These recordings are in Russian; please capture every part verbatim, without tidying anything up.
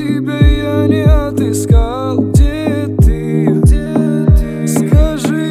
тебя я не отыскал. Где ты? Скажи.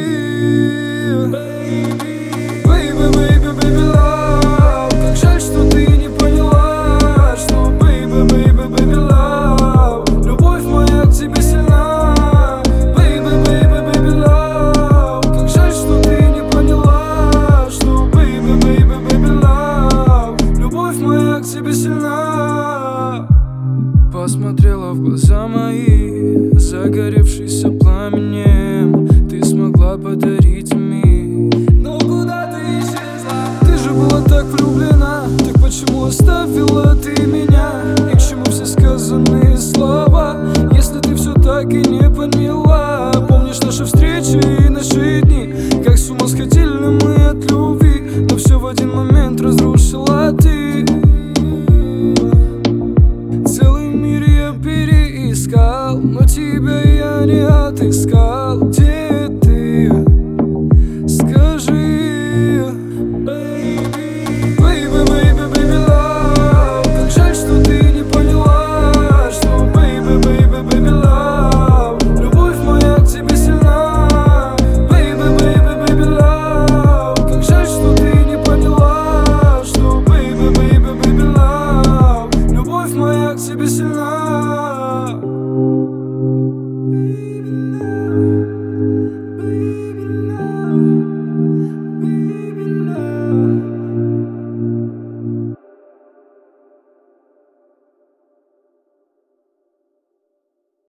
Baby, baby, baby love. Как жаль, что ты не поняла, что baby, baby, baby love. Любовь моя к тебе сильна. Baby, baby, baby love. Как жаль, что ты не поняла, что baby, baby, baby love. Любовь моя к тебе сильна. Посмотрела в глаза мои, загоревшийся пламенем, ты смогла подарить мир. Но куда ты исчезла? Ты же была так влюблена, так почему оставила ты меня? И к чему все сказанные слова?